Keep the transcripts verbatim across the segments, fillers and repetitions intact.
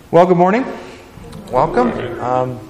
Well, good morning. Welcome. Um,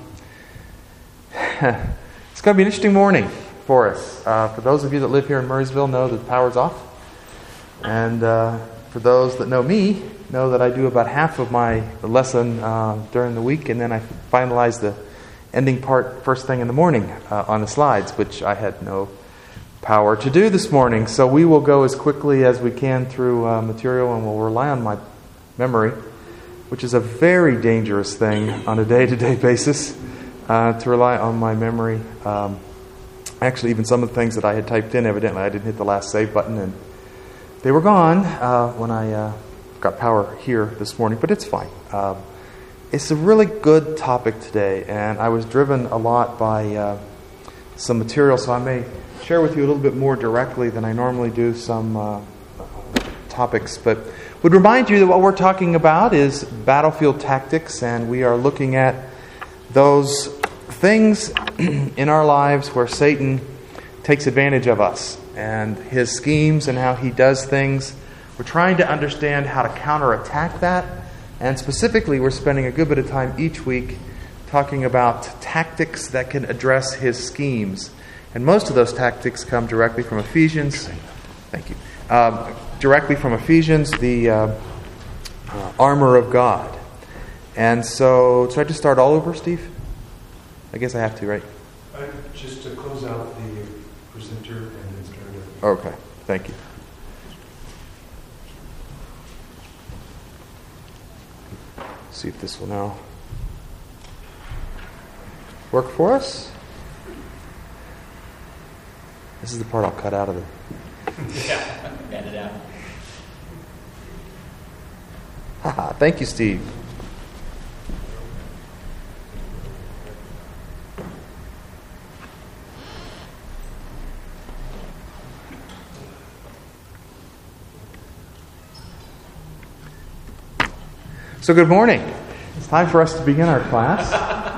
it's going to be an interesting morning for us. Uh, for those of you that live here in Murraysville, know that the power's off. And uh, for those that know me, know that I do about half of my lesson uh, during the week, and then I finalize the ending part first thing in the morning uh, on the slides, which I had no power to do this morning. So we will go as quickly as we can through uh, material, and we'll rely on my memory, which is a very dangerous thing on a day-to-day basis, uh, to rely on my memory. Um, actually, even some of the things that I had typed in, evidently I didn't hit the last save button, and they were gone uh, when I uh, got power here this morning, but it's fine. Um, it's a really good topic today, and I was driven a lot by uh, some material, so I may share with you a little bit more directly than I normally do some uh, topics, but would remind you that what we're talking about is battlefield tactics, and we are looking at those things in our lives where Satan takes advantage of us and his schemes and how he does things. We're trying to understand how to counterattack that, and specifically we're spending a good bit of time each week talking about tactics that can address his schemes. And most of those tactics come directly from Ephesians. Thank you. Um, directly from Ephesians, the uh, uh, armor of God. And so, so I just start all over, Steve? I guess I have to, right? Uh, just to close out the presenter and then start it. Okay, thank you. See if this will now work for us. This is the part I'll cut out of it. Yeah, got it out. Haha, thank you, Steve. So good morning. It's time for us to begin our class.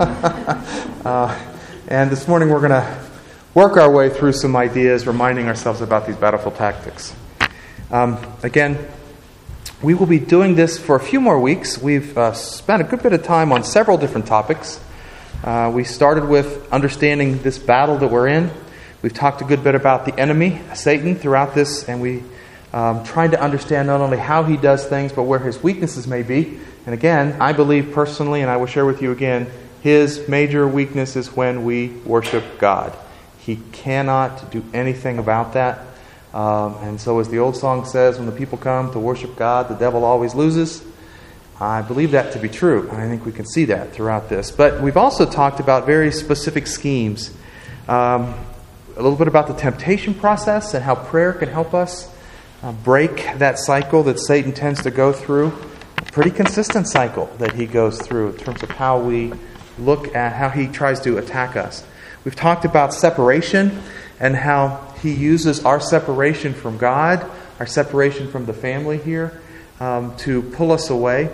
uh, and this morning we're going to work our way through some ideas, reminding ourselves about these battlefield tactics. Um, again, we will be doing this for a few more weeks. We've uh, spent a good bit of time on several different topics. Uh, we started with understanding this battle that we're in. We've talked a good bit about the enemy, Satan, throughout this, and we um, tried to understand not only how he does things, but where his weaknesses may be. And again, I believe personally, and I will share with you again, his major weakness is when we worship God. He cannot do anything about that. Um, and so as the old song says, when the people come to worship God, the devil always loses. I believe that to be true. I think we can see that throughout this. But we've also talked about very specific schemes. Um, a little bit about the temptation process and how prayer can help us uh, break that cycle that Satan tends to go through. A pretty consistent cycle that he goes through in terms of how we look at how he tries to attack us. We've talked about separation and how he uses our separation from God, our separation from the family here, um, to pull us away,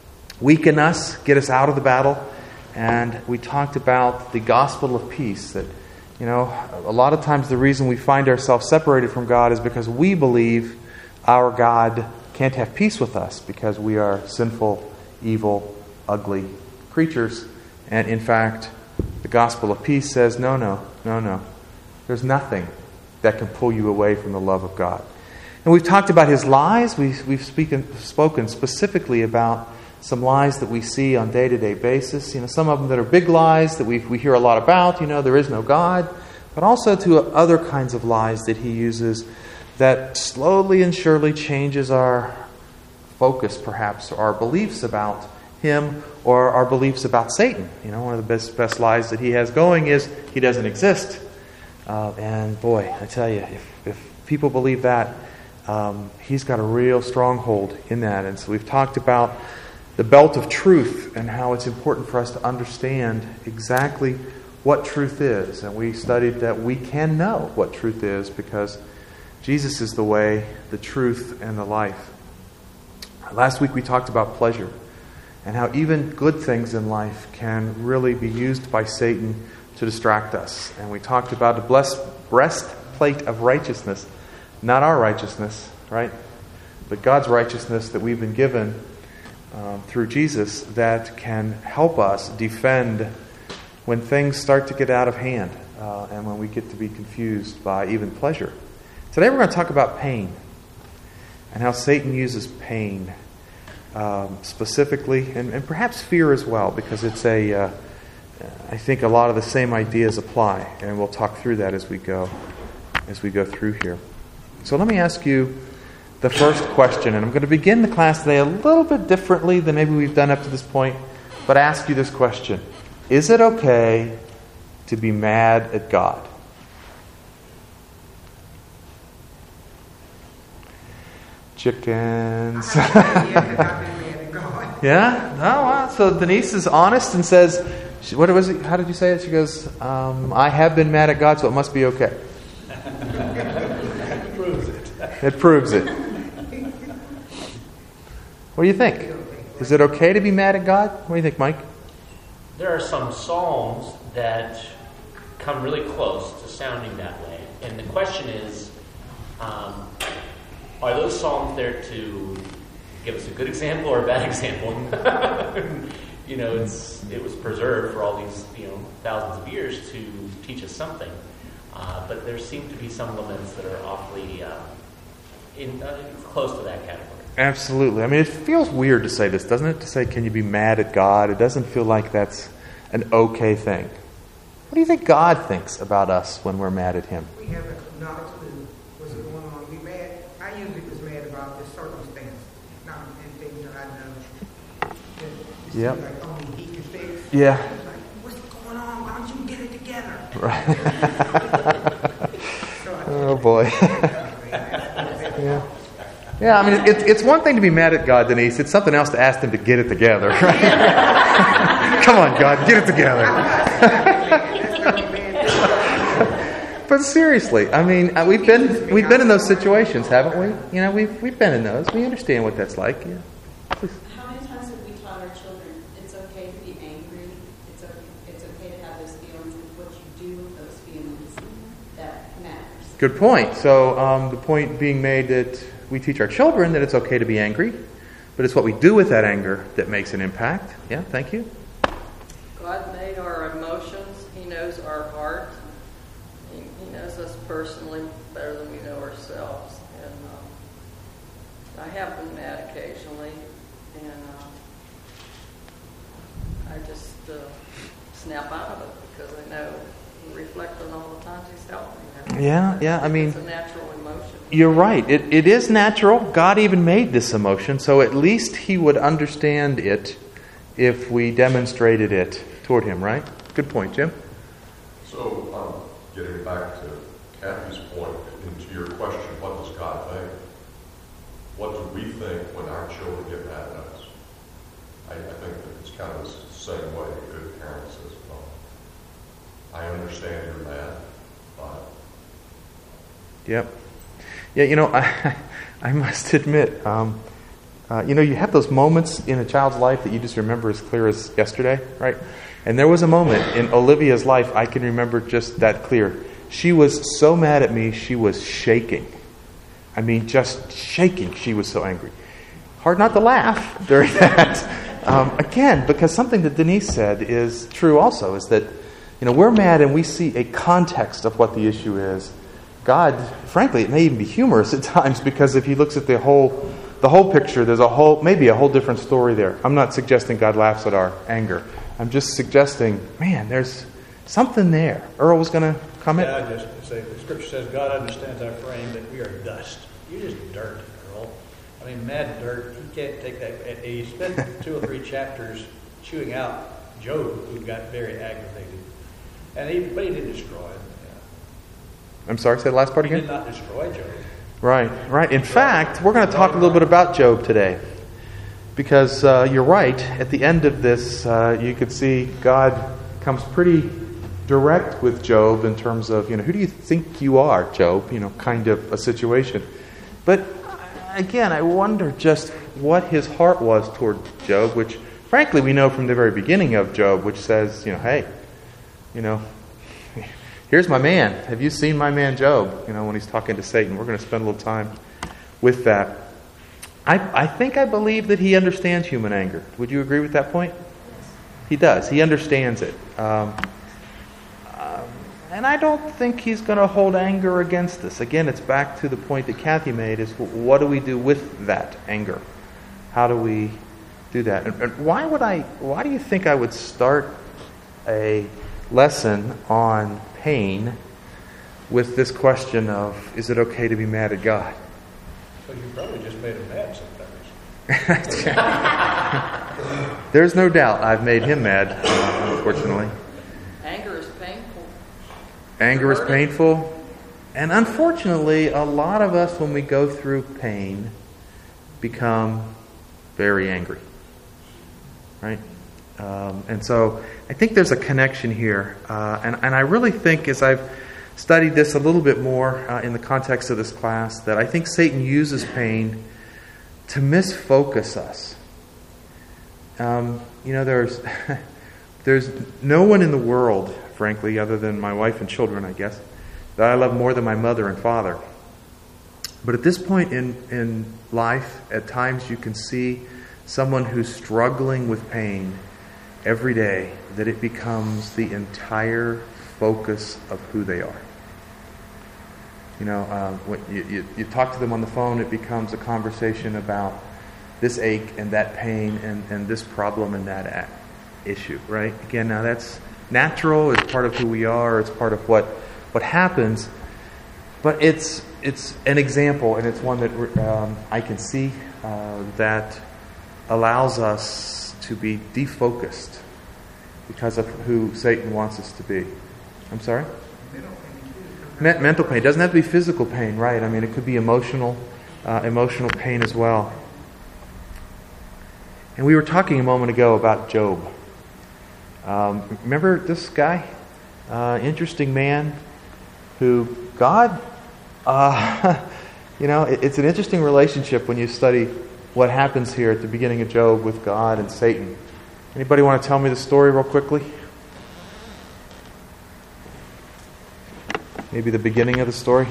weaken us, get us out of the battle. And we talked about the gospel of peace, that, you know, a lot of times the reason we find ourselves separated from God is because we believe our God can't have peace with us because we are sinful, evil, ugly creatures. And in fact, the gospel of peace says, no, no, no, no. There's nothing that can pull you away from the love of God. And we've talked about his lies. We've, we've speaken, spoken specifically about some lies that we see on a day-to-day basis. You know, some of them that are big lies that we we hear a lot about. You know, there is no God. But also to other kinds of lies that he uses that slowly and surely changes our focus, perhaps, or our beliefs about him or our beliefs about Satan. You know, one of the best best lies that he has going is he doesn't exist. Uh, and boy, I tell you, if, if people believe that, um, he's got a real stronghold in that. And so we've talked about the belt of truth and how it's important for us to understand exactly what truth is. And we studied that we can know what truth is because Jesus is the way, the truth, and the life. Last week we talked about pleasure and how even good things in life can really be used by Satan to distract us. And we talked about the blessed breastplate of righteousness, not our righteousness, right? But God's righteousness that we've been given um, through Jesus that can help us defend when things start to get out of hand uh, and when we get to be confused by even pleasure. Today we're going to talk about pain and how Satan uses pain um, specifically, and, and perhaps fear as well, because it's a, uh, I think a lot of the same ideas apply, and we'll talk through that as we go, as we go through here. So let me ask you the first question, and I'm going to begin the class today a little bit differently than maybe we've done up to this point, but ask you this question. Is it okay to be mad at God? Chickens. Yeah? Oh, wow. So Denise is honest and says, what was it? How did you say it? She goes, um, I have been mad at God, so it must be okay. It proves it. It proves it. What do you think? Is it okay to be mad at God? What do you think, Mike? There are some psalms that come really close to sounding that way. And the question is, um, are those psalms there to give us a good example or a bad example? You know, it's it was preserved for all these, you know, thousands of years to teach us something. Uh, but there seem to be some laments that are awfully uh, in uh, close to that category. Absolutely. I mean, it feels weird to say this, doesn't it? To say, can you be mad at God? It doesn't feel like that's an okay thing. What do you think God thinks about us when we're mad at Him? We haven't not a clue what's going on. Be mad. I usually was mad about the circumstance, not in things that I know. It Yep. seems like only He can fix. Yeah. It's like, what's going on? Why don't you get it together? Right. So I Oh, boy. Yeah. Yeah, I mean, it's it's one thing to be mad at God, Denise. It's something else to ask Him to get it together. Right? Come on, God, get it together. But seriously, I mean, uh, we've been we've been in those situations, haven't we? You know, we've we've been in those. We understand what that's like. Yeah. Please. How many times have we taught our children it's okay to be angry? It's okay, it's okay to have those feelings, and what you do with those feelings that matters. Good point. So um, the point being made that we teach our children that it's okay to be angry, but it's what we do with that anger that makes an impact. Yeah, thank you. God made our emotions. He knows our heart. He, he knows us personally better than we know ourselves. And um, I have been mad occasionally, and uh, I just uh, snap out of it because I know and reflect on all the times He's helped me. Yeah, yeah. I mean, it's a natural emotion. You're right. It it is natural. God even made this emotion, so at least He would understand it if we demonstrated it toward Him, right? Good point, Jim. So, um, getting back to Kathy's point, and to your question, what does God think? What do we think when our children get mad at us? I, I think that it's kind of the same way a good parent says, well, I understand you're mad, but... Yep. Yeah, you know, I I must admit, um, uh, you know, you have those moments in a child's life that you just remember as clear as yesterday, right? And there was a moment in Olivia's life I can remember just that clear. She was so mad at me, she was shaking. I mean, just shaking. She was so angry. Hard not to laugh during that. Um, again, because something that Denise said is true also, is that, you know, we're mad and we see a context of what the issue is. God, frankly, it may even be humorous at times, because if He looks at the whole the whole picture, there's a whole, maybe a whole different story there. I'm not suggesting God laughs at our anger. I'm just suggesting, man, there's something there. Earl was going to comment? Yeah, I just say the Scripture says God understands our frame, that we are dust. You're just dirt, Earl. I mean, mad dirt. He can't take that. He spent two or three chapters chewing out Job, who got very aggravated, and he, but he didn't destroy him. I'm sorry, say the last part He again? did not destroy Job. Right, right. In fact, we're going to talk a little bit about Job today. Because uh, you're right, at the end of this, uh, you could see God comes pretty direct with Job in terms of, you know, who do you think you are, Job? You know, kind of a situation. But again, I wonder just what his heart was toward Job, which frankly we know from the very beginning of Job, which says, you know, hey, you know, here's my man. Have you seen my man Job? You know, when he's talking to Satan. We're going to spend a little time with that. I, I think I believe that he understands human anger. Would you agree with that point? He does. He understands it. Um, um, and I don't think he's going to hold anger against us. Again, it's back to the point that Kathy made, is what do we do with that anger? How do we do that? And, and why would I, why do you think I would start a lesson on pain with this question of, is it okay to be mad at God? Well, you probably just made him mad sometimes. There's no doubt I've made him mad, uh, unfortunately. Anger is painful. Anger is painful. And unfortunately, a lot of us, when we go through pain, become very angry. Right? Um, and so I think there's a connection here. Uh, and, and I really think, as I've studied this a little bit more uh, in the context of this class, that I think Satan uses pain to misfocus us. Um, you know, there's there's no one in the world, frankly, other than my wife and children, I guess, that I love more than my mother and father. But at this point in, in life, at times you can see someone who's struggling with pain every day, that it becomes the entire focus of who they are. You know, um, when you, you, you talk to them on the phone, it becomes a conversation about this ache and that pain and, and this problem and that a- issue, right? Again, now that's natural, it's part of who we are, it's part of what, what happens, but it's it's an example, and it's one that um, I can see uh, that allows us to be defocused because of who Satan wants us to be. I'm sorry? Me- mental pain. It doesn't have to be physical pain, right? I mean, it could be emotional, uh, emotional pain as well. And we were talking a moment ago about Job. Um, remember this guy? Uh, interesting man who God, uh, you know, it, it's an interesting relationship when you study what happens here at the beginning of Job with God and Satan. Anybody want to tell me the story real quickly? Maybe the beginning of the story.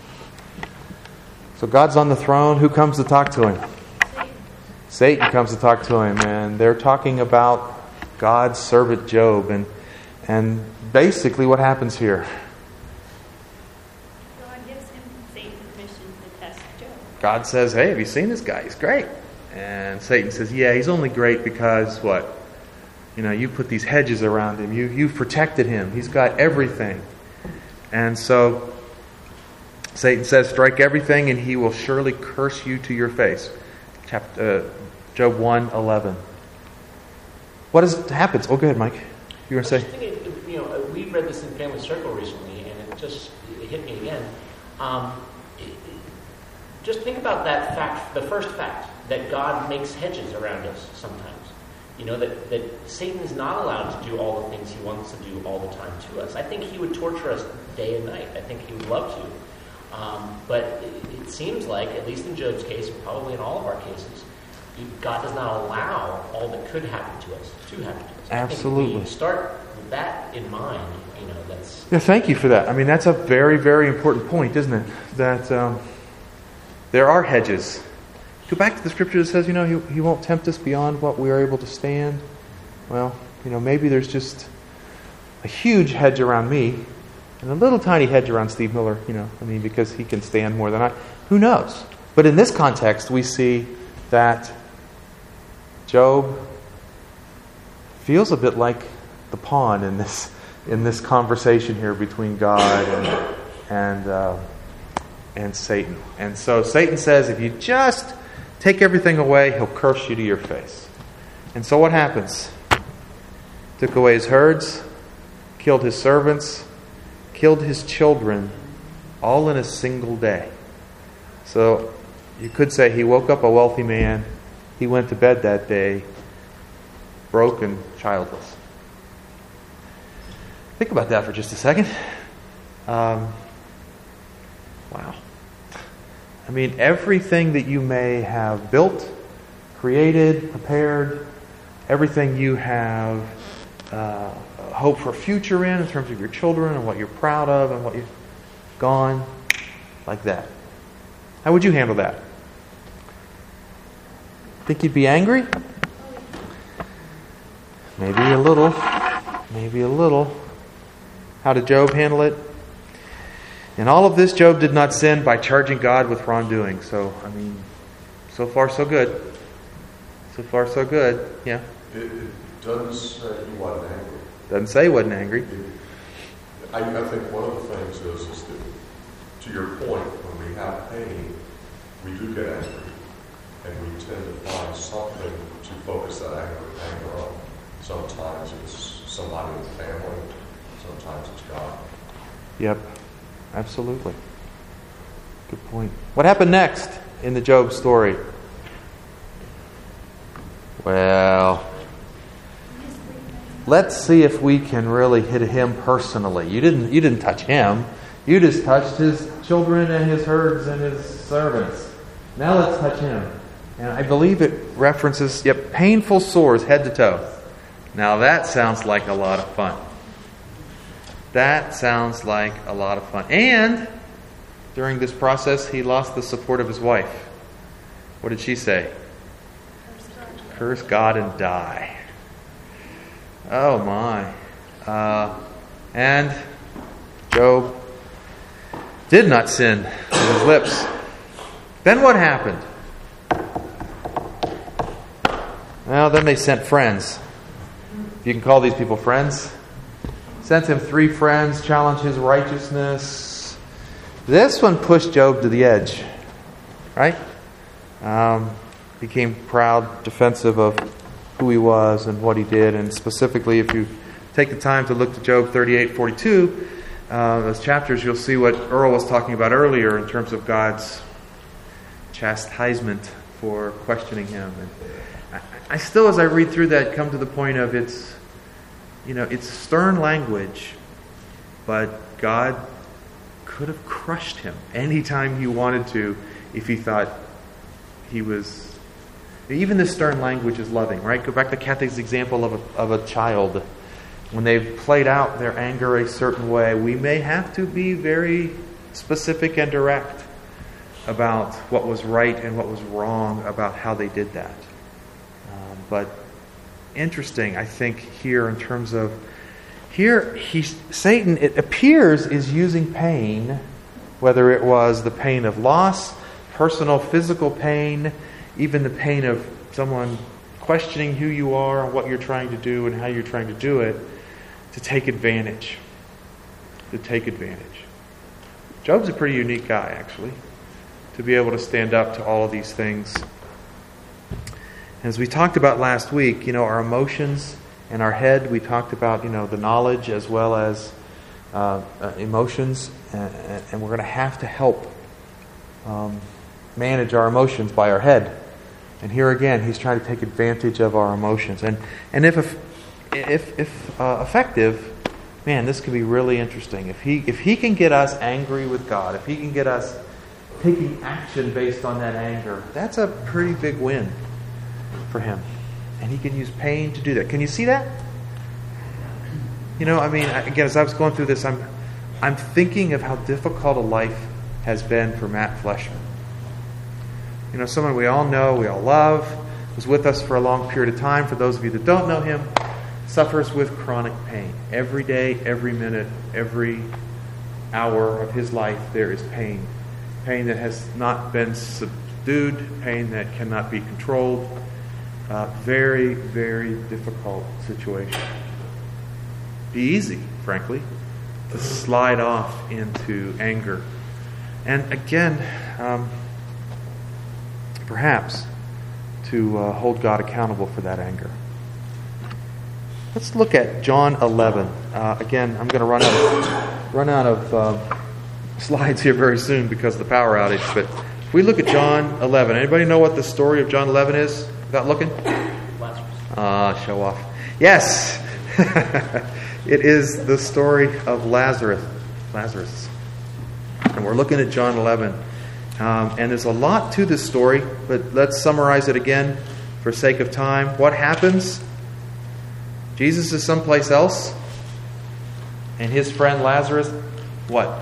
So God's on the throne. Who comes to talk to him? Satan. Satan comes to talk to him, and they're talking about God's servant Job, and and basically what happens here? God gives him Satan permission to test Job. God says, "Hey, have you seen this guy? He's great." And Satan says, "Yeah, he's only great because what? You know, you put these hedges around him. You you've protected him. He's got everything." And so Satan says, "Strike everything, and he will surely curse you to your face." Chapter uh, Job one eleven. What is happens? Oh, go ahead, Mike. You were going to say? Thinking, you know, we read this in Family Circle recently, and it just it hit me again. Um, it, it, just think about that fact, the first fact, that God makes hedges around us sometimes. You know, that, that Satan is not allowed to do all the things he wants to do all the time to us. I think he would torture us day and night. I think he would love to. Um, but it, it seems like, at least in Job's case, and probably in all of our cases, God does not allow all that could happen to us to happen to us. Absolutely. I think if we start with that in mind, you know, that's... Yeah, thank you for that. I mean, that's a very, very important point, isn't it? That um, there are hedges. Go back to the scripture that says, you know, he, he won't tempt us beyond what we are able to stand. Well, you know, maybe there's just a huge hedge around me and a little tiny hedge around Steve Miller, you know, I mean, because he can stand more than I. Who knows? But in this context, we see that Job feels a bit like the pawn in this in this conversation here between God and and uh, and Satan. And so Satan says, if you just take everything away, he'll curse you to your face. And so what happens? Took away his herds, killed his servants, killed his children, all in a single day. So you could say he woke up a wealthy man. He went to bed that day broken, childless. Think about that for just a second. Um, wow. I mean, everything that you may have built, created, prepared, everything you have uh, hope for a future in, in terms of your children and what you're proud of and what you've gone, like that. How would you handle that? Think he'd be angry? Maybe a little. Maybe a little. How did Job handle it? In all of this, Job did not sin by charging God with wrongdoing. So, I mean, so far so good. So far so good. Yeah. It, it doesn't say he wasn't angry. Doesn't say he wasn't angry. It, I, I think one of the things is, is that, to your point, when we have pain, we do get angry. And we tend to find something to focus that anger, anger on. Sometimes it's somebody in the family. Sometimes it's God. Yep. Absolutely. Good point. What happened next in the Job story? Well, let's see if we can really hit him personally. You didn't you didn't touch him. You just touched his children and his herds and his servants. Now let's touch him. And I believe it references, yep, painful sores head to toe. Now that sounds like a lot of fun. That sounds like a lot of fun. And during this process, he lost the support of his wife. What did she say? Curse God and die. Oh my. Uh, and Job did not sin with his lips. Then what happened? Well, then they sent friends. You can call these people friends. Sent him three friends, challenged his righteousness. This one pushed Job to the edge. Right? Um, became proud, defensive of who he was and what he did. And specifically, if you take the time to look to Job thirty-eight forty-two, uh, those chapters, you'll see what Earl was talking about earlier in terms of God's chastisement for questioning him. And I, I still, as I read through that, come to the point of it's, you know, it's stern language, but God could have crushed him anytime he wanted to if he thought he was... Even this stern language is loving, right? Go back to Kathy's example of a, of a child. When they've played out their anger a certain way, we may have to be very specific and direct about what was right and what was wrong about how they did that. Um, but interesting, I think, here in terms of... Here, he, Satan, it appears, is using pain, whether it was the pain of loss, personal physical pain, even the pain of someone questioning who you are and what you're trying to do and how you're trying to do it, to take advantage. To take advantage. Job's a pretty unique guy, actually, to be able to stand up to all of these things. As we talked about last week, you know, our emotions and our head, we talked about, you know, the knowledge as well as uh, uh, emotions, and, and we're going to have to help um, manage our emotions by our head. And here again, he's trying to take advantage of our emotions. And and if if if uh, effective, man, this could be really interesting. If he if he can get us angry with God, if he can get us taking action based on that anger, that's a pretty big win for him. And he can use pain to do that. Can you see that? You know, I mean, again, as I was going through this, I'm I'm thinking of how difficult a life has been for Matt Fleshman. You know, someone we all know, we all love, was with us for a long period of time. For those of you that don't know him, suffers with chronic pain. Every day, every minute, every hour of his life, there is pain. Pain that has not been subdued, pain that cannot be controlled. Uh, very, very difficult situation. Be easy, frankly, to slide off into anger. And again, um, perhaps to uh, hold God accountable for that anger. Let's look at John eleven. Uh, again, I'm going to run out of, run out of uh, slides here very soon because of the power outage. But if we look at John eleven, anybody know what the story of John eleven is without looking? Ah, uh, show off. Yes, it is the story of Lazarus. Lazarus, and we're looking at John eleven. Um, and there's a lot to this story, but let's summarize it again for sake of time. What happens? Jesus is someplace else, and his friend Lazarus, what?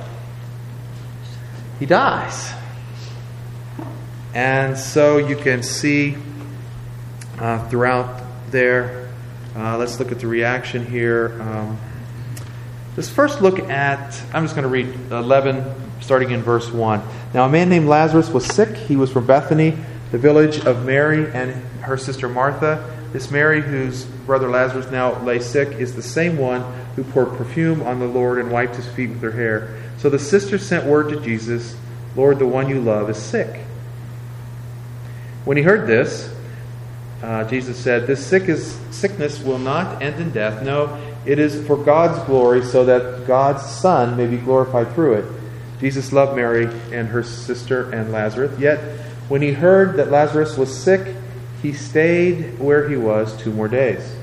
He dies. And so you can see uh, throughout there. Uh, let's look at the reaction here. Um, let's first look at, I'm just going to read eleven, starting in verse one. Now a man named Lazarus was sick. He was from Bethany, the village of Mary and her sister Martha. This Mary, whose brother Lazarus now lay sick, is the same one who poured perfume on the Lord and wiped his feet with her hair. So the sisters sent word to Jesus, Lord, the one you love is sick. When he heard this, uh, Jesus said, This sick is, sickness will not end in death. No, it is for God's glory, so that God's Son may be glorified through it. Jesus loved Mary and her sister and Lazarus. Yet when he heard that Lazarus was sick, he stayed where he was two more days.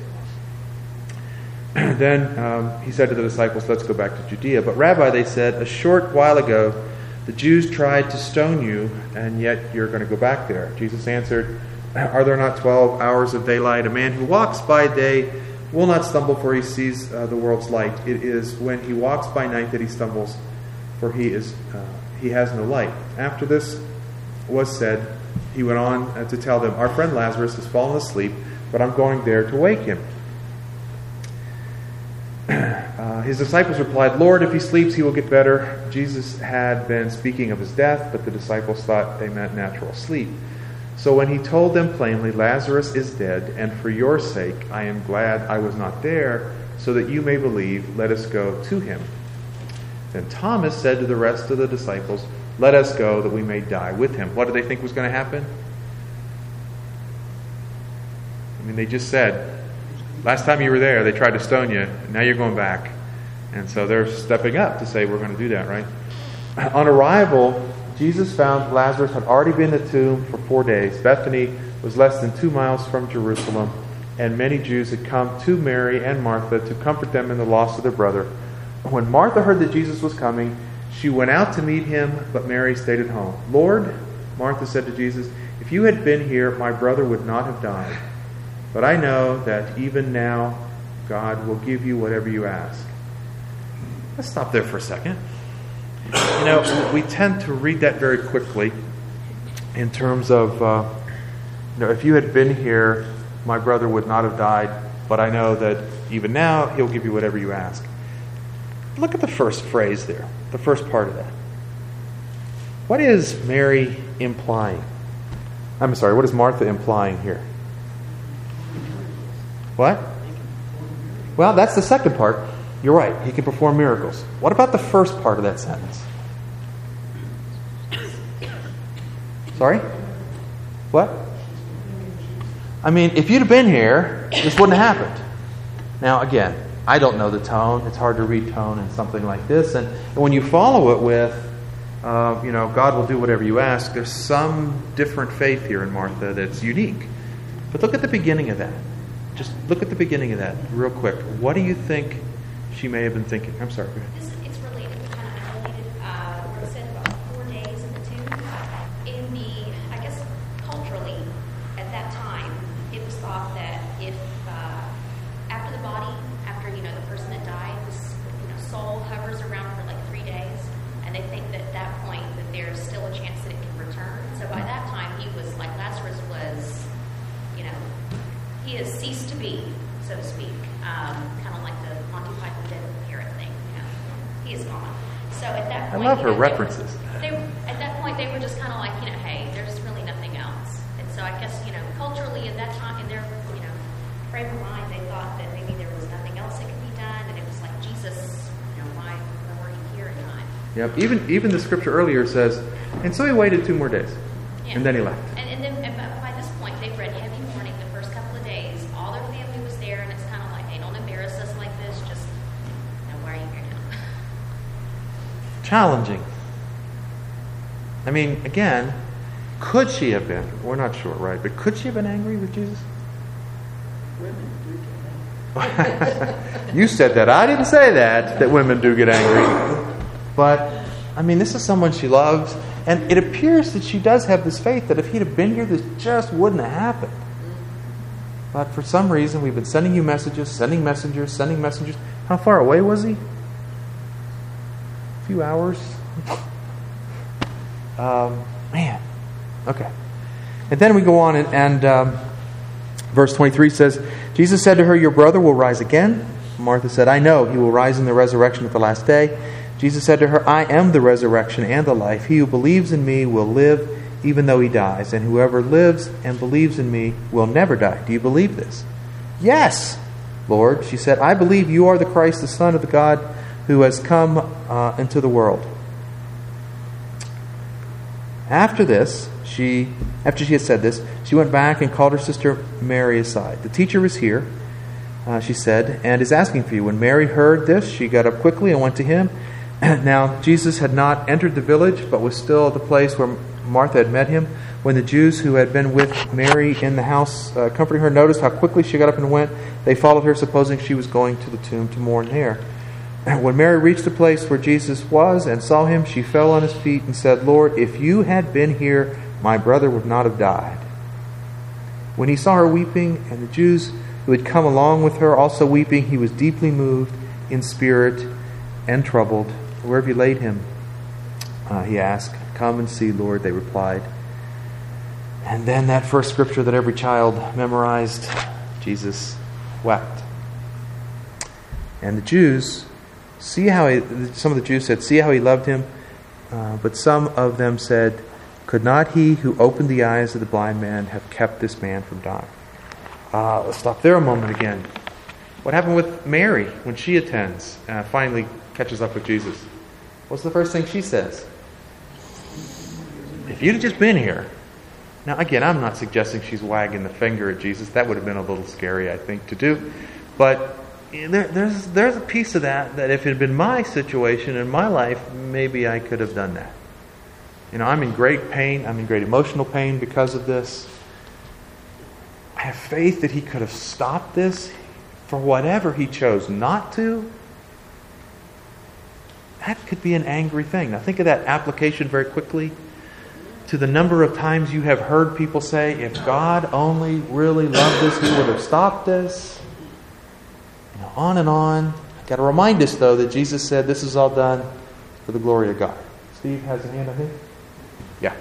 Then um, he said to the disciples, Let's go back to Judea. But Rabbi, they said, a short while ago the Jews tried to stone you, and yet you're going to go back there. Jesus answered, Are there not twelve hours of daylight? A man who walks by day will not stumble, for he sees uh, the world's light. It is when he walks by night that he stumbles, for he is uh, he has no light. After this was said, he went on uh, to tell them, Our friend Lazarus has fallen asleep, but I'm going there to wake him. Uh, his disciples replied, Lord, if he sleeps, he will get better. Jesus had been speaking of his death, but the disciples thought they meant natural sleep. So when he told them plainly, Lazarus is dead, and for your sake I am glad I was not there, so that you may believe, let us go to him. Then Thomas said to the rest of the disciples, Let us go, that we may die with him. What did they think was going to happen? I mean, they just said, last time you were there, they tried to stone you. Now you're going back. And so they're stepping up to say, we're going to do that, right? On arrival, Jesus found Lazarus had already been in the tomb for four days. Bethany was less than two miles from Jerusalem, and many Jews had come to Mary and Martha to comfort them in the loss of their brother. When Martha heard that Jesus was coming, she went out to meet him, but Mary stayed at home. Lord, Martha said to Jesus, if you had been here, my brother would not have died. But I know that even now, God will give you whatever you ask. Let's stop there for a second. You know, we tend to read that very quickly in terms of, uh, you know, if you had been here, my brother would not have died. But I know that even now, he'll give you whatever you ask. Look at the first phrase there, the first part of that. What is Mary implying? I'm sorry, what is Martha implying here? What? Well, that's the second part. You're right. He can perform miracles. What about the first part of that sentence? Sorry? What? I mean, if you'd have been here, this wouldn't have happened. Now, again, I don't know the tone. It's hard to read tone in something like this. And, and when you follow it with, uh, you know, God will do whatever you ask, there's some different faith here in Martha that's unique. But look at the beginning of that. Just look at the beginning of that real quick. What do you think she may have been thinking? I'm sorry. Go ahead. This, it's related, kind of related, uh, where it said about four days in the tomb. In the, I guess, culturally, at that time, it was thought that if, uh, after the body, after, you know, the person that died, this, you know, soul hovers around for like three days, and they think that at that point that there's still a chance that it can return. So by that time, he was, like Lazarus was, you know, he has ceased to be, so to speak, um, kind of like the Monty Python Dead Parrot thing. You know, he is gone. So at that point, I love you her know, references. They, they, at that point, they were just kind of like, you know, hey, there's really nothing else. And so I guess, you know, culturally at that time, in their, you know, frame of mind, they thought that maybe there was nothing else that could be done, and it was like, Jesus, you know, why, why weren't you here in time? Yep. Even even the scripture earlier says, and so he waited two more days, Yeah. and then he left. And, and then and by, by this point, they've read heavy mourning the first couple of days. All their family was there, and it's kind of like, hey, don't embarrass us like this. Just, you know, why are you here now? Challenging. I mean, again, could she have been? We're not sure, right? But could she have been angry with Jesus? You said that. I didn't say that, that women do get angry. But, I mean, this is someone she loves. And it appears that she does have this faith that if he'd have been here, this just wouldn't have happened. But for some reason, we've been sending you messages, sending messengers, sending messengers. How far away was he? A few hours? um, man. Okay. And then we go on and, and um, Verse twenty-three says, Jesus said to her, "Your brother will rise again." Martha said, "I know he will rise in the resurrection at the last day." Jesus said to her, "I am the resurrection and the life. He who believes in me will live even though he dies, and whoever lives and believes in me will never die." Do you believe this? "Yes, Lord," she said, "I believe you are the Christ, the Son of the God who has come uh, into the world." After this, she, after she had said this, she went back and called her sister Mary aside. "The teacher is here," uh, she said, "and is asking for you." When Mary heard this, she got up quickly and went to him. Now, Jesus had not entered the village, but was still at the place where Martha had met him. When the Jews who had been with Mary in the house, uh, comforting her, noticed how quickly she got up and went, they followed her, supposing she was going to the tomb to mourn there. When Mary reached the place where Jesus was and saw him, she fell on his feet and said, "Lord, if you had been here, my brother would not have died." When he saw her weeping, and the Jews who had come along with her also weeping, he was deeply moved in spirit and troubled. "Where have you laid him?" Uh, he asked. "Come and see, Lord," they replied. And then that first scripture that every child memorized, Jesus wept. And the Jews, see how he, some of the Jews said, "See how he loved him." Uh, but some of them said, "Could not he who opened the eyes of the blind man have kept this man from dying?" Uh, let's stop there a moment again. What happened with Mary when she attends, uh, finally catches up with Jesus? What's the first thing she says? "If you'd have just been here." Now, again, I'm not suggesting she's wagging the finger at Jesus. That would have been a little scary, I think, to do. But there, there's there's a piece of that that if it had been my situation in my life, maybe I could have done that. You know, I'm in great pain. I'm in great emotional pain because of this. I have faith that he could have stopped this for whatever he chose not to. That could be an angry thing. Now, think of that application very quickly to the number of times you have heard people say, "If God only really loved us, he would have stopped this." You know, on and on. I've got to remind us, though, that Jesus said this is all done for the glory of God. Steve has a hand, I think. Yeah.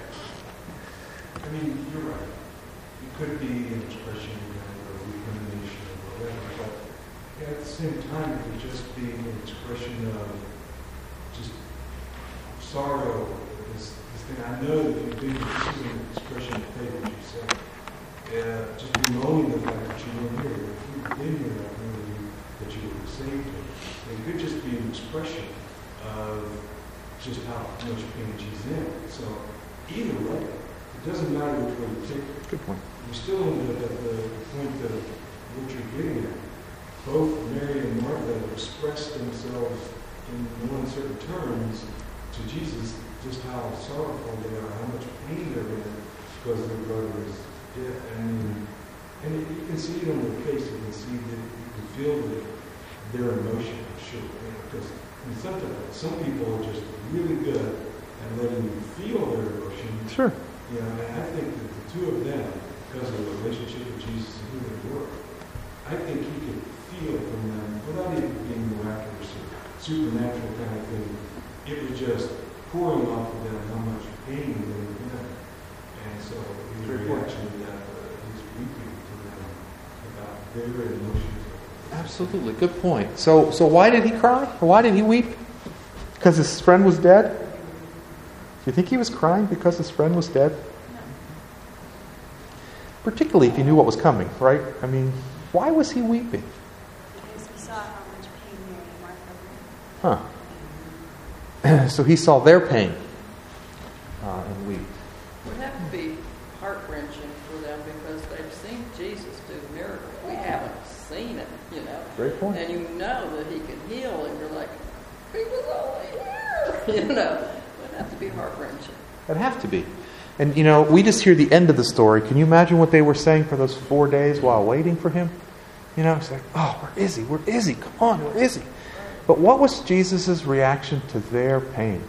I mean, you're right. It could be an expression of recrimination or whatever, but at the same time, it could just be an expression of just sorrow. This, this thing. I know that you've been, this is an expression of faith, what you said. Uh, just bemoaning the fact that you weren't here. If you'd been here, I know that you would have saved him. It could just be an expression of just how much pain she's in. So either way, it doesn't matter which way you take it. Good point. You're still in the, the, the point of what you're getting at. Both Mary and Martha expressed themselves in no uncertain terms to Jesus just how sorrowful they are, how much pain they're in because their brother is dead. And, and it, you can see it on their face. You can see that you can feel that their emotion, I'm sure. Because I mean, sometimes some people are just really good at letting you feel their emotion. Sure. You know, and I think that the two of them, because of the relationship with Jesus and who they were, I think he could feel from them without even being miraculous or supernatural kind of thing. It was just pouring off of them how much pain they were in. And so his reaction to that, uh, he's weeping to them about their emotions. Absolutely. Good point. So, so why did he cry? Or why did he weep? Because his friend was dead? Do you think he was crying because his friend was dead? No. Particularly if he knew what was coming, right? I mean, why was he weeping? Because he saw how much pain Mary and Martha were in. Huh. So he saw their pain uh, and weep. It would have to be heart-wrenching for them because they've seen Jesus do miracles. We haven't seen it, you know. Great point. And you know that he can heal, and you're like, he was only here, you know. It would have to be heart-wrenching. It'd have to be. And, you know, we just hear the end of the story. Can you imagine what they were saying for those four days while waiting for him? You know, it's like, oh, where is he? Where is he? Come on, where is he? But what was Jesus' reaction to their pain?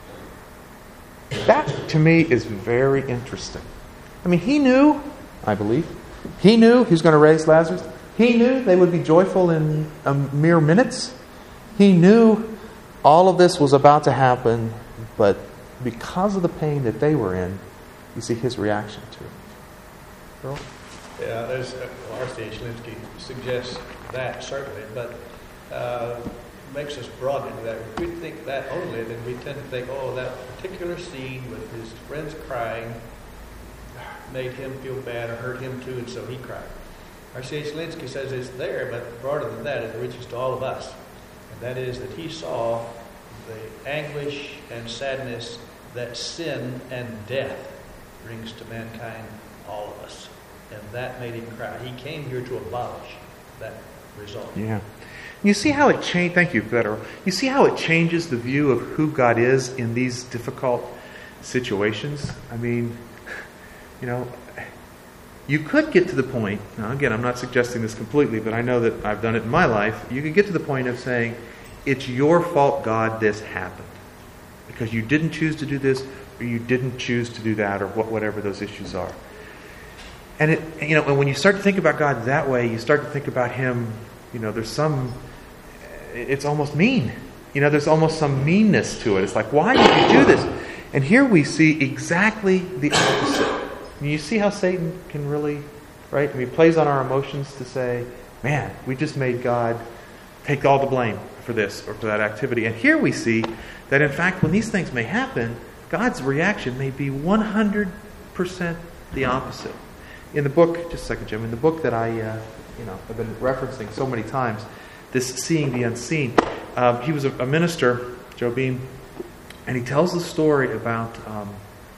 That, to me, is very interesting. I mean, he knew, I believe, he knew he was going to raise Lazarus. He knew they would be joyful in a mere minutes. He knew all of this was about to happen, but because of the pain that they were in, you see his reaction to it. Earl? Yeah, there's, uh, well, R C H Linsky suggests that, certainly, but uh, makes us broaden into that. If we think that only, then we tend to think, oh, that particular scene with his friends crying made him feel bad or hurt him too, and so he cried. R C H Linsky says it's there, but broader than that, it reaches to all of us. And that is that he saw the anguish and sadness that sin and death brings to mankind, all of us. And that made him cry. He came here to abolish that result. Yeah. You see how it changed. Thank you, Better. You see how it changes the view of who God is in these difficult situations? I mean, you know, you could get to the point, now again, I'm not suggesting this completely, but I know that I've done it in my life. You could get to the point of saying, it's your fault, God, this happened. Because you didn't choose to do this, or you didn't choose to do that, or whatever those issues are. And it, you know, and when you start to think about God that way, you start to think about Him, you know, there's some, it's almost mean. You know, there's almost some meanness to it. It's like, why did you do this? And here we see exactly the opposite. You see how Satan can really, right? I mean, he plays on our emotions to say, man, we just made God take all the blame for this or for that activity. And here we see that, in fact, when these things may happen, God's reaction may be one hundred percent the opposite. In the book, just a second, Jim, in the book that I, uh, you know, have been referencing so many times, this Seeing the Unseen, uh, he was a, a minister, Joe Beam, and he tells the story about um,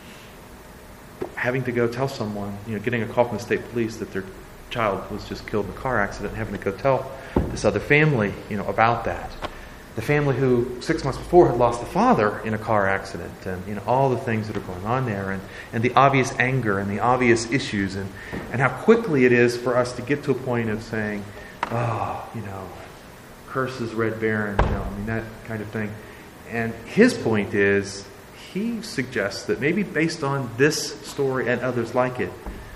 having to go tell someone, you know, getting a call from the state police that their child was just killed in a car accident, and having to go tell this other family, you know, about that. The family who six months before had lost the father in a car accident, and you know all the things that are going on there, and, and the obvious anger and the obvious issues, and, and how quickly it is for us to get to a point of saying, oh, you know, curses Red Baron, you know, I mean that kind of thing. And his point is, he suggests that maybe based on this story and others like it,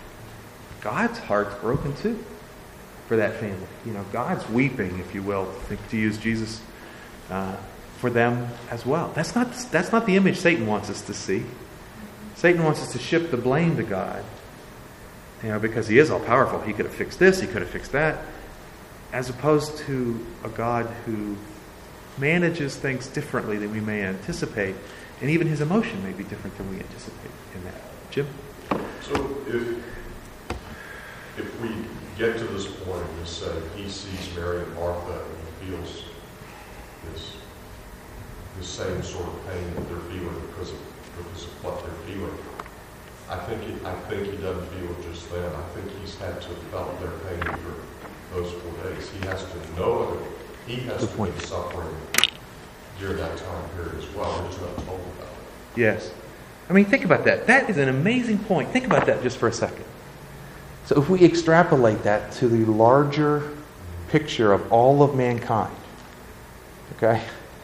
God's heart's broken too for that family. You know, God's weeping, if you will, to use Jesus. Uh, for them as well. That's not that's not the image Satan wants us to see. Satan wants us to shift the blame to God, you know, because He is all powerful. He could have fixed this, He could have fixed that, as opposed to a God who manages things differently than we may anticipate, and even His emotion may be different than we anticipate in that. Jim? So if if we get to this point and we say He sees Mary and Martha and He feels This, this same sort of pain that they're feeling because of, because of what they're feeling. I think he, I think he doesn't feel it just then. I think he's had to have felt their pain for those four days. He has to know that he has Good to point. be suffering during that time period as well. We're just not told about it. Yes. I mean, think about that. That is an amazing point. Think about that just for a second. So if we extrapolate that to the larger picture of all of mankind, okay,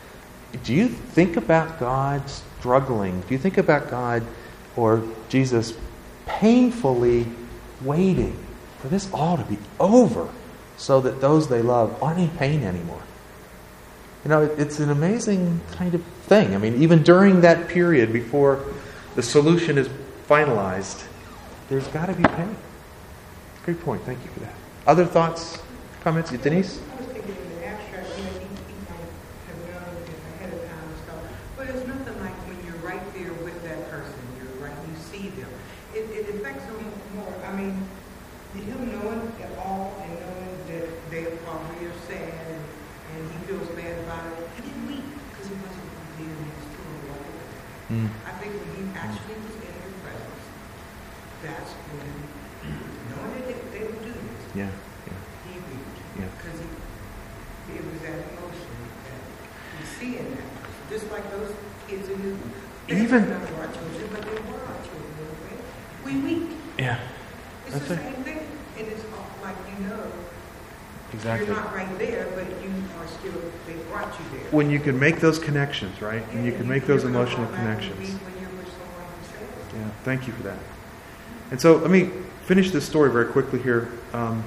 do you think about God struggling? Do you think about God or Jesus painfully waiting for this all to be over so that those they love aren't in pain anymore? You know, it, it's an amazing kind of thing. I mean, even during that period before the solution is finalized, there's got to be pain. Great point. Thank you for that. Other thoughts, comments? Denise? I was thinking in the abstract, you know, he, he might have known it ahead of time and stuff. But it's nothing like when you're right there with that person, you're right, you see them. It, it affects them more. I mean, him knowing it all and knowing that they probably are sad and, and he feels bad about it, he didn't weep because he wasn't there next to him. Mm. I think when he actually was in their presence, that's when, knowing that they, they would do this, Yeah. he wept. Yeah. Because he, it was that emotion that you see in that person. Just like those kids in the they Even- were not our children, but they were our children. in a way. We weep. Yeah. It's That's the it. same thing. And it's all like, you know, Exactly. you're not right there, but you are still, they brought you there. When you can make those connections, right? When you Yeah, can make those you're gonna emotional go back and connections. weep when you're with someone who's saved. Yeah, thank you for that. And so let me finish this story very quickly here. Um,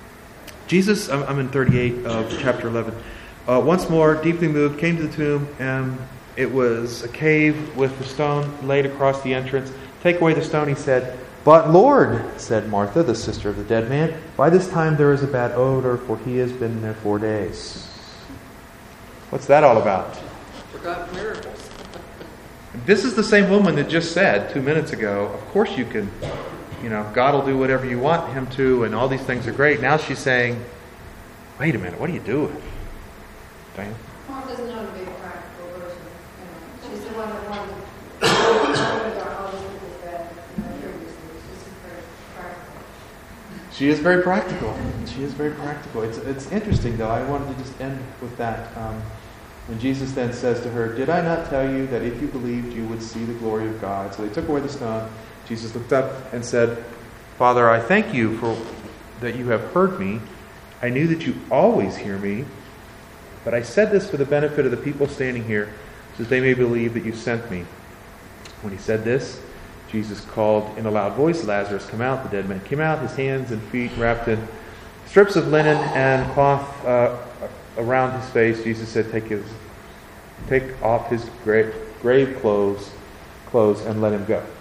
Jesus, I'm, I'm in thirty-eight of chapter eleven. Uh, once more, deeply moved, came to the tomb, and it was a cave with the stone laid across the entrance. Take away the stone, he said. "But Lord," said Martha, the sister of the dead man, "by this time there is a bad odor, for he has been there four days." What's that all about? Forgot miracles. This is the same woman that just said two minutes ago, of course you can, you know, God will do whatever you want him to, and all these things are great. Now she's saying, wait a minute, what are you doing? Diane? Martha's known to be a practical person. You know, she's the one that wanted to all these people's bed, you know, previously. She's very practical. She is very practical. She is very practical. It's it's interesting, though. I wanted to just end with that. Um, when Jesus then says to her, "Did I not tell you that if you believed, you would see the glory of God?" So they took away the stone. Jesus looked up and said, "Father, I thank you for that you have heard me. I knew that you always hear me, but I said this for the benefit of the people standing here, so that they may believe that you sent me." When he said this, Jesus called in a loud voice, "Lazarus, come out." The dead man came out, his hands and feet wrapped in strips of linen and cloth uh, around his face. Jesus said, "Take his, take off his grave, grave clothes, clothes, and let him go."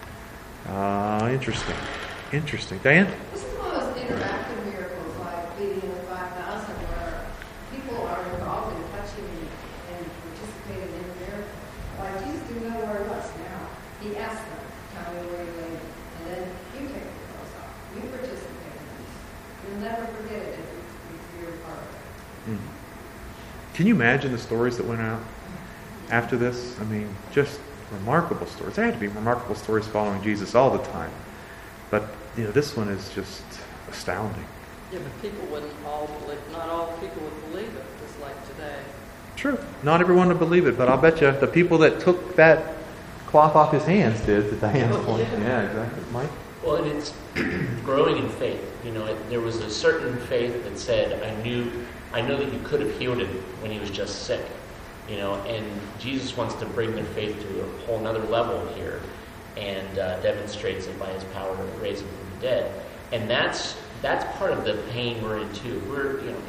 Uh, interesting, interesting. Diane? This is one of those interactive miracles, like feeding the five thousand, where people are involved in touching and participating in the miracle. Like Jesus didn't know where he was now. He asked them, "Tell me where you laid it," and then you take your clothes off. You participate in this. You'll never forget it if, if you're a part of it. Hmm. Can you imagine the stories that went out after this? I mean, just remarkable stories. There had to be remarkable stories following Jesus all the time. But, you know, this one is just astounding. Yeah, but people wouldn't all believe, not all people would believe it, just like today. True. Not everyone would believe it, but I'll bet you the people that took that cloth off his hands did, to Diane's Oh, point. yeah. Yeah, exactly. Mike? Well, and it's growing in faith. You know, it, there was a certain faith that said, I knew, I know that you could have healed him when he was just sick. You know, and Jesus wants to bring their faith to a whole nother level here, and uh, demonstrates it by his power to raise him from the dead. And that's that's part of the pain we're in too. We're, you know,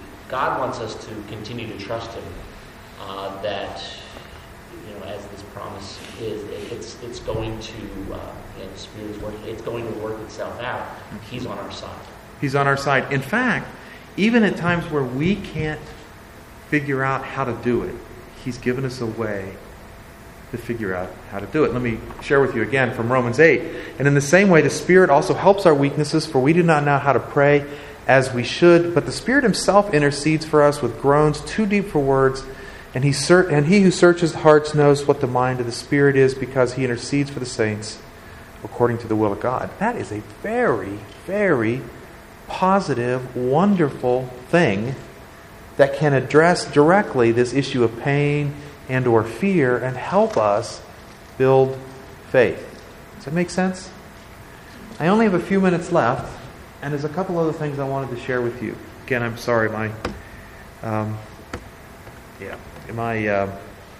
God wants us to continue to trust him. Uh, that, you know, as this promise is, it, it's it's going to, uh, you know, the Spirit is working. It's going to work itself out. He's on our side. He's on our side. In fact, even at times where we can't figure out how to do it, He's given us a way to figure out how to do it. Let me share with you again from Romans eight. "And in the same way, the Spirit also helps our weaknesses, for we do not know how to pray as we should, but the Spirit himself intercedes for us with groans too deep for words. And he, ser- and he who searches the hearts knows what the mind of the Spirit is, because he intercedes for the saints according to the will of God." That is a very, very positive, wonderful thing that can address directly this issue of pain and or fear and help us build faith. Does that make sense? I only have a few minutes left, and there's a couple other things I wanted to share with you. Again, I'm sorry, my um, yeah, my uh,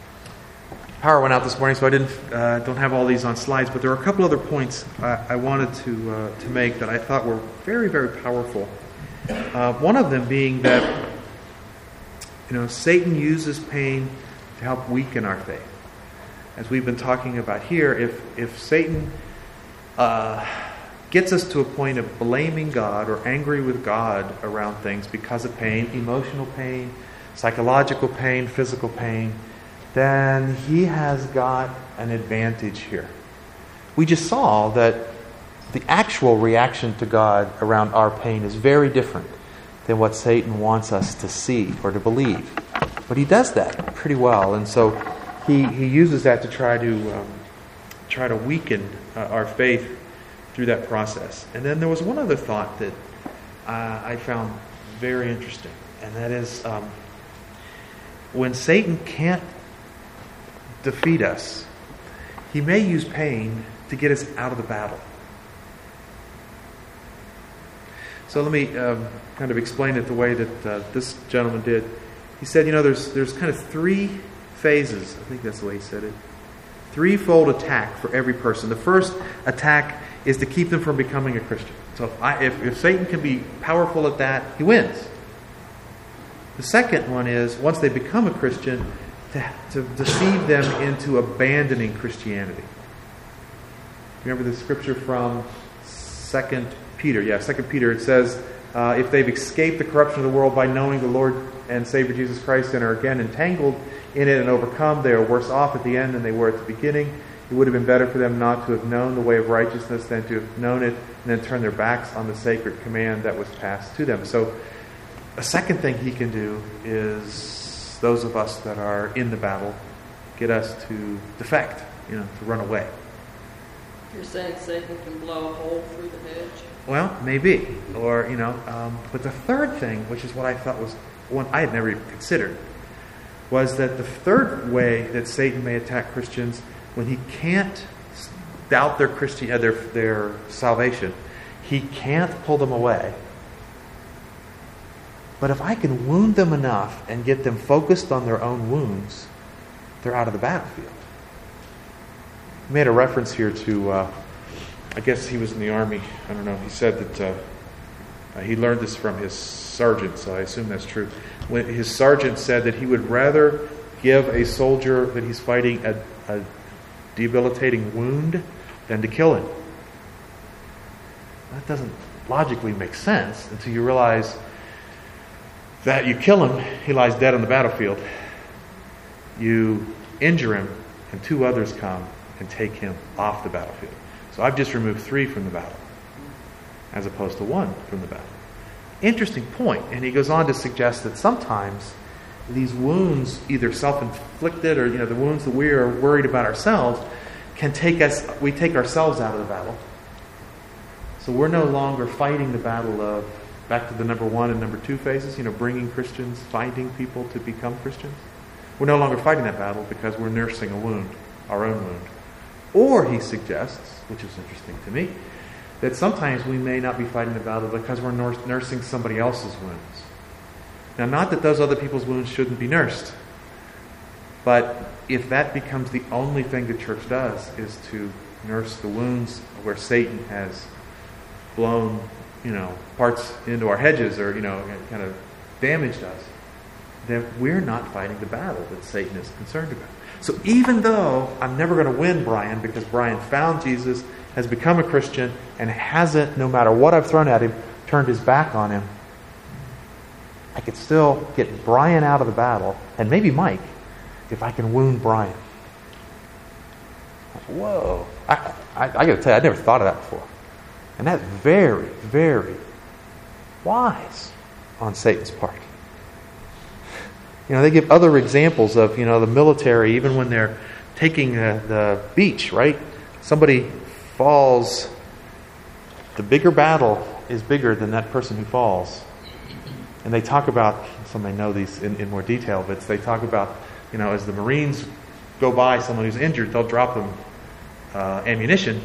power went out this morning, so I didn't uh, don't have all these on slides. But there are a couple other points I, I wanted to uh, to make that I thought were very, very powerful. Uh, one of them being that, you know, Satan uses pain to help weaken our faith. As we've been talking about here, if if Satan uh, gets us to a point of blaming God or angry with God around things because of pain, emotional pain, psychological pain, physical pain, then he has got an advantage here. We just saw that the actual reaction to God around our pain is very different than what Satan wants us to see or to believe. But he does that pretty well, and so he, he uses that to try to um, try to weaken uh, our faith through that process. And then there was one other thought that uh, I found very interesting, and that is um, when Satan can't defeat us, he may use pain to get us out of the battle. So let me um, kind of explain it the way that uh, this gentleman did. He said, you know, there's there's kind of three phases. I think that's the way he said it. Threefold attack for every person. The first attack is to keep them from becoming a Christian. So if, I, if, if Satan can be powerful at that, he wins. The second one is, once they become a Christian, to, to deceive them into abandoning Christianity. Remember the scripture from Second Peter? Yeah, Second Peter. It says, uh, if they've escaped the corruption of the world by knowing the Lord and Savior Jesus Christ and are again entangled in it and overcome, they are worse off at the end than they were at the beginning. It would have been better for them not to have known the way of righteousness than to have known it and then turn their backs on the sacred command that was passed to them. So a second thing he can do is those of us that are in the battle, get us to defect, you know, to run away. You're saying Satan can blow a hole through the hedge? Well, maybe. Or, you know, um, but the third thing, which is what I thought was one I had never even considered, was that the third way that Satan may attack Christians, when he can't doubt their Christian, uh, their their salvation, he can't pull them away. But if I can wound them enough and get them focused on their own wounds, they're out of the battlefield. He made a reference here to, uh, I guess he was in the army. I don't know. He said that uh, uh, he learned this from his sergeant, so I assume that's true. When his sergeant said that he would rather give a soldier that he's fighting a, a debilitating wound than to kill him. That doesn't logically make sense until you realize that you kill him, he lies dead on the battlefield. You injure him, and two others come and take him off the battlefield. So I've just removed three from the battle, as opposed to one from the battle. Interesting point. And he goes on to suggest that sometimes these wounds, either self-inflicted or, you know, the wounds that we are worried about ourselves, can take us, we take ourselves out of the battle. So we're no longer fighting the battle of, back to the number one and number two phases, you know, bringing Christians, finding people to become Christians. We're no longer fighting that battle because we're nursing a wound, our own wound. Or he suggests, which is interesting to me, that sometimes we may not be fighting the battle because we're nursing somebody else's wounds. Now, not that those other people's wounds shouldn't be nursed, but if that becomes the only thing the church does, is to nurse the wounds where Satan has blown, you know, parts into our hedges or, you know, kind of damaged us, then we're not fighting the battle that Satan is concerned about. So even though I'm never going to win Brian because Brian found Jesus, has become a Christian, and hasn't, no matter what I've thrown at him, turned his back on him, I could still get Brian out of the battle, and maybe Mike, if I can wound Brian. Whoa. I, I, I got to tell you, I never thought of that before. And that's very, very wise on Satan's part. You know, they give other examples of, you know, the military, even when they're taking the, the beach, right? Somebody falls. The bigger battle is bigger than that person who falls. And they talk about, some may know these in, in more detail, but they talk about, you know, as the Marines go by someone who's injured, they'll drop them uh, ammunition.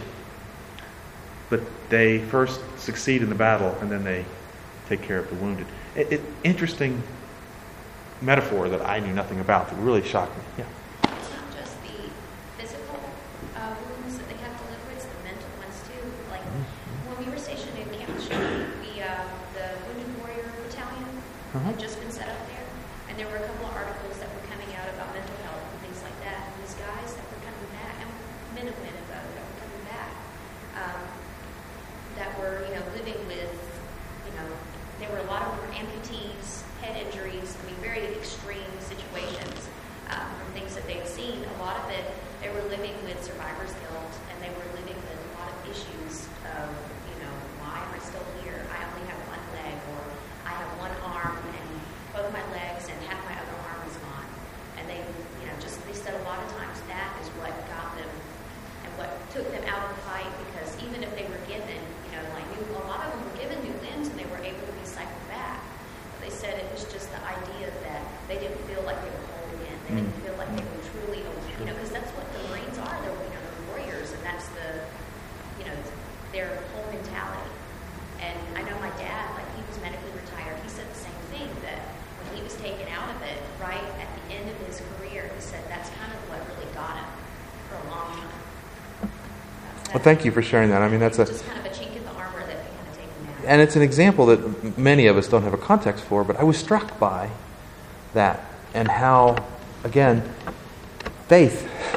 But they first succeed in the battle, and then they take care of the wounded. It, it, interesting metaphor that I knew nothing about that really shocked me. Yeah. It's not just the physical uh, wounds that they have to live with, it's the mental ones too. Like when we were stationed in Camp Lejeune, we uh, the Wounded Warrior Battalion Uh-huh. had just been set up there, and there were a couple of articles that were coming out about mental health and things like that. And these guys that were coming back, and men and women both that were coming back, um, that were, you know, living with, you know, there were a lot of them were amputees, head injuries, I mean, very extreme situations um, from things that they've seen. A lot of it, they were living with survivor's guilt, and they were living with a lot of issues of, you know, why am I still here? I only have one leg, or I have one arm, and both my legs, and half my other arm is gone. And they, you know, just, they said a lot of times that is what got them, and what took them out of the fight, because even if they were given, you know, like new, a lot of them were given new limbs, and they were able to be cycled back. But they said it was just the idea that they didn't feel like they were whole again. They didn't feel like they were truly, you know, because that's what the Marines are. They're, you know, they're warriors, and that's the, you know, their whole mentality. And I know my dad, like, he was medically retired. He said the same thing, that when he was taken out of it, right at the end of his career, he said that's kind of what really got him for a long time. That's, Well, thank you for sharing that. I mean, that's a just kind of a chink in the armor that they kind of take them out. and it's an example that many of us don't have a context for, but I was struck by that and how, again, faith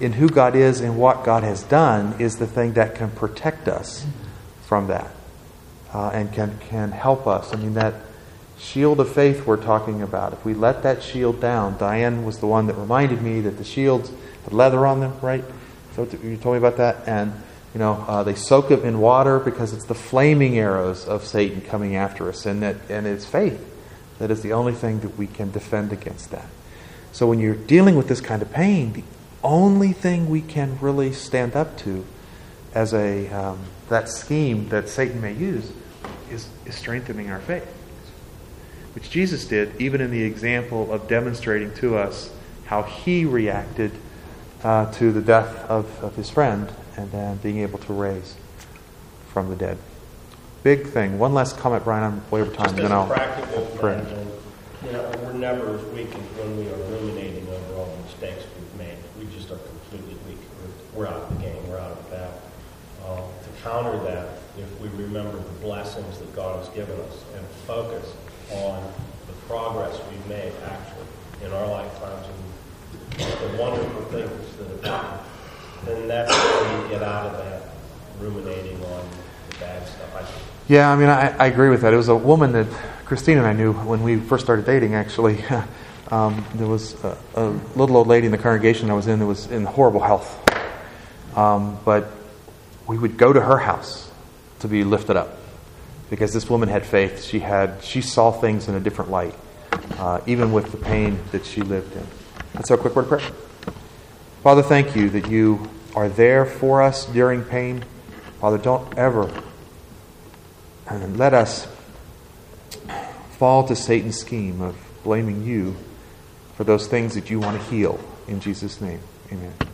in who God is and what God has done is the thing that can protect us from that uh, and can, can help us. I mean, that shield of faith we're talking about, if we let that shield down, Diane was the one that reminded me that the shields had leather on them, right? So you told me about that. And, you know, uh, they soak them in water because it's the flaming arrows of Satan coming after us. And, that, and it's faith that is the only thing that we can defend against that. So when you're dealing with this kind of pain, the only thing we can really stand up to as a um, that scheme that Satan may use is, is strengthening our faith, which Jesus did, even in the example of demonstrating to us how he reacted uh, to the death of, of his friend and then being able to raise from the dead. Big thing. One last comment, Brian. I'm way over time. Just then as I'll a practical pray. matter, you know, we're never as weak as when we are ruminating over all the mistakes we've made. We just are completely weak. We're, we're out of the game. We're out of the battle. Uh, to counter that, if we remember the blessings that God has given us and focus on the progress we've made actually in our lifetimes and the wonderful things that have happened, then that's how you get out of that ruminating on the bad stuff. I think. Yeah, I mean, I, I agree with that. It was a woman that Christine and I knew when we first started dating, actually. um, there was a, a little old lady in the congregation I was in that was in horrible health. Um, but we would go to her house to be lifted up because this woman had faith. She had, she saw things in a different light, uh, even with the pain that she lived in. Let's have a quick word of prayer. Father, thank you that you are there for us during pain. Father, don't ever and let us fall to Satan's scheme of blaming you for those things that you want to heal. In Jesus' name, amen.